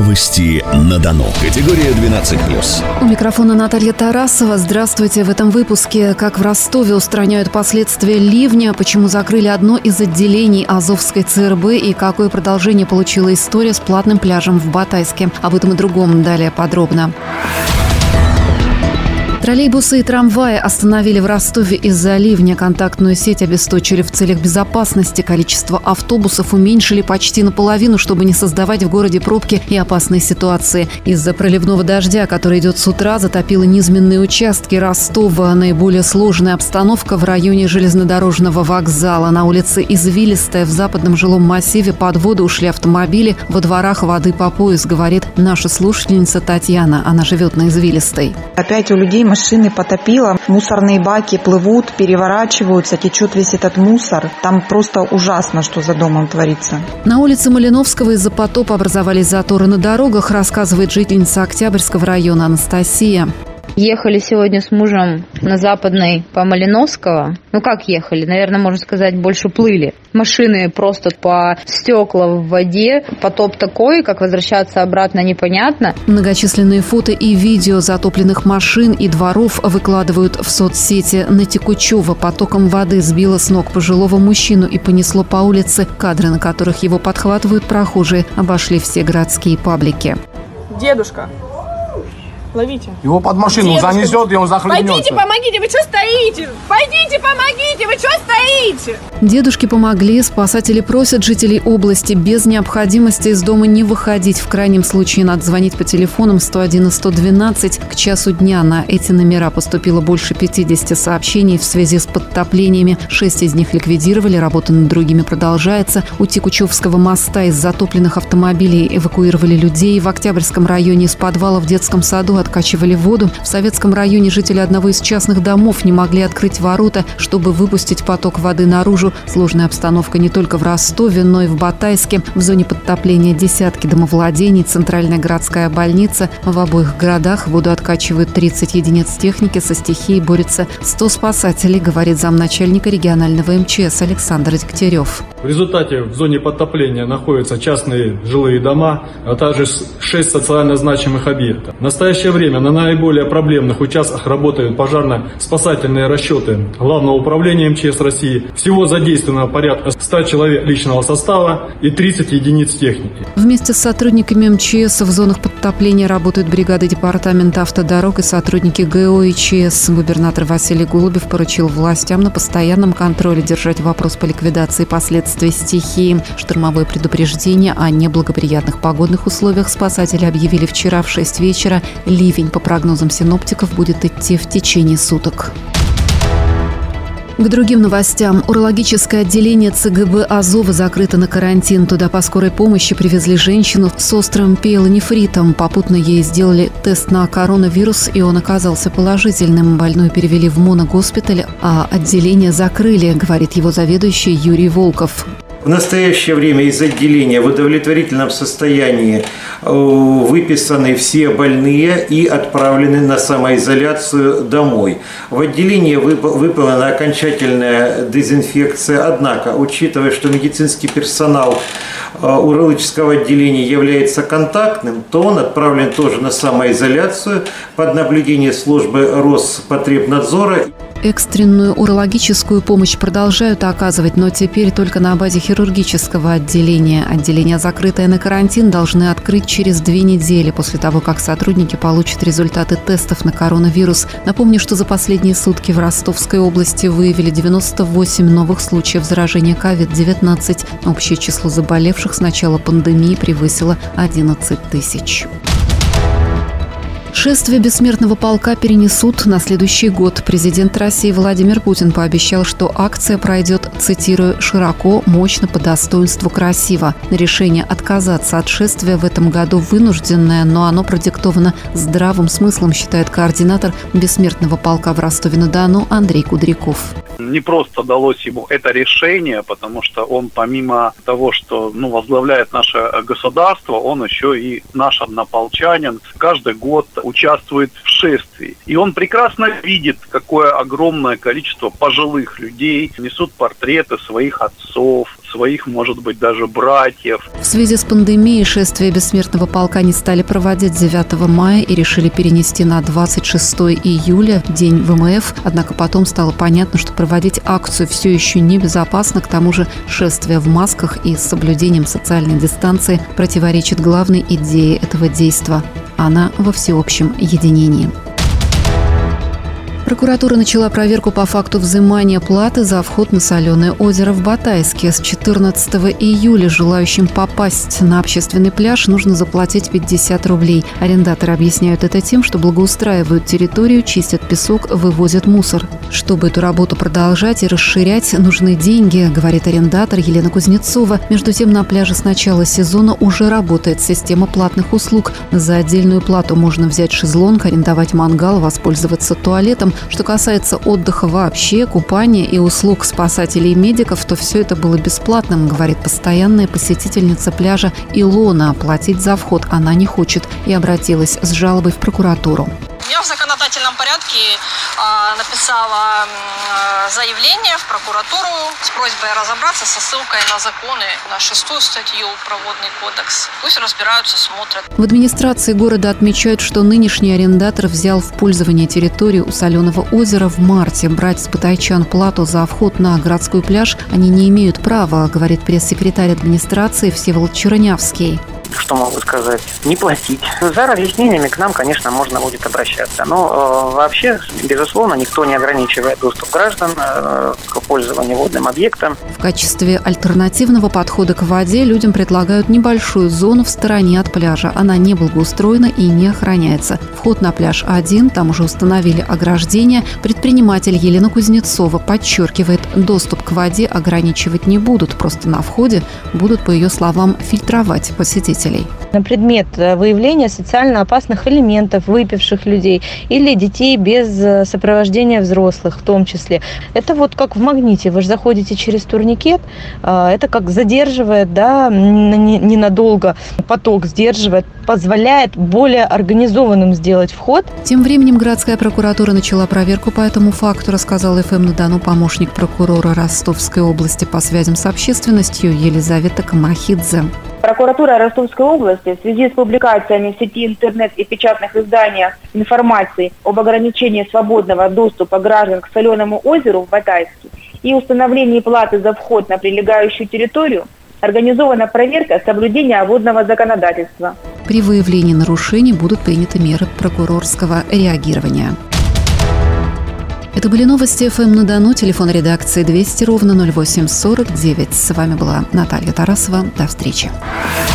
Новости на Дону. Категория 12+. У микрофона Наталья Тарасова. Здравствуйте. В этом выпуске: как в Ростове устраняют последствия ливня, почему закрыли одно из отделений Азовской ЦРБ и какое продолжение получила история с платным пляжем в Батайске. Об этом и другом далее подробно. Троллейбусы и трамваи остановили в Ростове из-за ливня. Контактную сеть обесточили в целях безопасности. Количество автобусов уменьшили почти наполовину, чтобы не создавать в городе пробки и опасные ситуации. Из-за проливного дождя, который идет с утра, затопило низменные участки Ростова. Наиболее сложная обстановка в районе железнодорожного вокзала. На улице Извилистая в западном жилом массиве под воду ушли автомобили. Во дворах воды по пояс, говорит наша слушательница Татьяна. Она живет на Извилистой. Опять у людей машины потопило, мусорные баки плывут, переворачиваются, течет весь этот мусор. Там просто ужасно, что за домом творится. На улице Малиновского из-за потопа образовались заторы на дорогах, рассказывает жительница Октябрьского района Анастасия. Ехали сегодня с мужем на Западной по Малиновского. Ну как ехали? Наверное, можно сказать, больше плыли. Машины просто по стекла в воде. Потоп такой, как возвращаться обратно непонятно. Многочисленные фото и видео затопленных машин и дворов выкладывают в соцсети. На Текучево потоком воды сбило с ног пожилого мужчину и понесло по улице. Кадры, на которых его подхватывают прохожие, обошли все городские паблики. Дедушка, ловите. Его под машину занесет, и он захлебнется. Пойдите, помогите, вы что стоите? Пойдите, помогите, вы что стоите? Дедушке помогли. Спасатели просят жителей области без необходимости из дома не выходить. В крайнем случае надо звонить по телефонам 101 и 112. К часу дня на эти номера поступило больше 50 сообщений в связи с подтоплениями. 6 из них ликвидировали, работа над другими продолжается. У Текучевского моста из затопленных автомобилей эвакуировали людей. В Октябрьском районе из подвала в детском саду откачивали воду. В Советском районе жители одного из частных домов не могли открыть ворота, чтобы выпустить поток воды наружу. Сложная обстановка не только в Ростове, но и в Батайске. В зоне подтопления десятки домовладений, центральная городская больница. В обоих городах воду откачивают 30 единиц техники. Со стихией борются 100 спасателей, говорит замначальника регионального МЧС Александр Дегтярев. В результате в зоне подтопления находятся частные жилые дома, а также 6 социально значимых объектов. В настоящее время на наиболее проблемных участках работают пожарно-спасательные расчеты Главного управления МЧС России. Всего задействовано порядка 100 человек личного состава и 30 единиц техники. Вместе с сотрудниками МЧС в зонах подтопления работают бригады департамента автодорог и сотрудники ГО и ЧС. Губернатор Василий Голубев поручил властям на постоянном контроле держать вопрос по ликвидации последствий стихии. Штормовое предупреждение о неблагоприятных погодных условиях спасатели объявили вчера в 6 вечера. Ливень, по прогнозам синоптиков, будет идти в течение суток. К другим новостям. Урологическое отделение ЦГБ Азова закрыто на карантин. Туда по скорой помощи привезли женщину с острым пиелонефритом. Попутно ей сделали тест на коронавирус, и он оказался положительным. Больную перевели в моногоспиталь, а отделение закрыли, говорит его заведующий Юрий Волков. В настоящее время из отделения в удовлетворительном состоянии выписаны все больные и отправлены на самоизоляцию домой. В отделении выполнена окончательная дезинфекция, однако, учитывая, что медицинский персонал урологического отделения является контактным, то он отправлен тоже на самоизоляцию под наблюдение службы Роспотребнадзора. Экстренную урологическую помощь продолжают оказывать, но теперь только на базе хирургического отделения. Отделение, закрытое на карантин, должны открыть через 2 недели после того, как сотрудники получат результаты тестов на коронавирус. Напомню, что за последние сутки в Ростовской области выявили 98 новых случаев заражения COVID-19. Общее число заболевших с начала пандемии превысило 11 тысяч. Шествие бессмертного полка перенесут на следующий год. Президент России Владимир Путин пообещал, что акция пройдет, цитирую, «широко, мощно, по достоинству, красиво». Решение отказаться от шествия в этом году вынужденное, но оно продиктовано здравым смыслом, считает координатор бессмертного полка в Ростове-на-Дону Андрей Кудряков. Не просто далось ему это решение, потому что он помимо того, что возглавляет наше государство, он еще и наш однополчанин. Каждый год участвует в шествии. И он прекрасно видит, какое огромное количество пожилых людей несут портреты своих отцов, своих, может быть, даже братьев. В связи с пандемией шествие Бессмертного полка не стали проводить 9 мая и решили перенести на 26 июля, день ВМФ. Однако потом стало понятно, что проводить акцию все еще небезопасно. К тому же шествие в масках и с соблюдением социальной дистанции противоречит главной идее этого действа. Она во всеобщем единении. Прокуратура начала проверку по факту взимания платы за вход на соленое озеро в Батайске. С 14 июля желающим попасть на общественный пляж нужно заплатить 50 рублей. Арендаторы объясняют это тем, что благоустраивают территорию, чистят песок, вывозят мусор. Чтобы эту работу продолжать и расширять, нужны деньги, говорит арендатор Елена Кузнецова. Между тем, на пляже с начала сезона уже работает система платных услуг. За отдельную плату можно взять шезлонг, арендовать мангал, воспользоваться туалетом. Что касается отдыха вообще, купания и услуг спасателей и медиков, то все это было бесплатным, говорит постоянная посетительница пляжа Илона. Оплатить за вход она не хочет и обратилась с жалобой в прокуратуру. Я в законодательном порядке написала заявление в прокуратуру с просьбой разобраться со ссылкой на законы, на 6-ю статью Проводный кодекс. Пусть разбираются, смотрят. В администрации города отмечают, что нынешний арендатор взял в пользование территорию у Соленого озера в марте. Брать с батайчан плату за вход на городской пляж они не имеют права, говорит пресс-секретарь администрации Всеволод Чернявский. Что могу сказать? Не платить. За разъяснениями к нам, конечно, можно будет обращаться. Но вообще, безусловно, никто не ограничивает доступ граждан к пользованию водным объектом. В качестве альтернативного подхода к воде людям предлагают небольшую зону в стороне от пляжа. Она не благоустроена и не охраняется. Вход на пляж один, там уже установили ограждение. Предприниматель Елена Кузнецова подчеркивает, доступ к воде ограничивать не будут. Просто на входе будут, по ее словам, фильтровать посетителей. На предмет выявления социально опасных элементов, выпивших людей или детей без сопровождения взрослых в том числе. Это вот как в магните. Вы же заходите через турникет, это как задерживает, да, ненадолго, поток сдерживает, позволяет более организованным сделать вход. Тем временем городская прокуратура начала проверку по этому факту, рассказал ФМ-на-Дону помощник прокурора Ростовской области по связям с общественностью Елизавета Камахидзе. Прокуратура Ростовской области в связи с публикациями в сети интернет и печатных изданиях информации об ограничении свободного доступа граждан к Соленому озеру в Батайске и установлении платы за вход на прилегающую территорию организована проверка соблюдения водного законодательства. При выявлении нарушений будут приняты меры прокурорского реагирования. Это были новости ФМ-на-Дону. Телефон редакции 200 ровно 08 49. С вами была Наталья Тарасова. До встречи.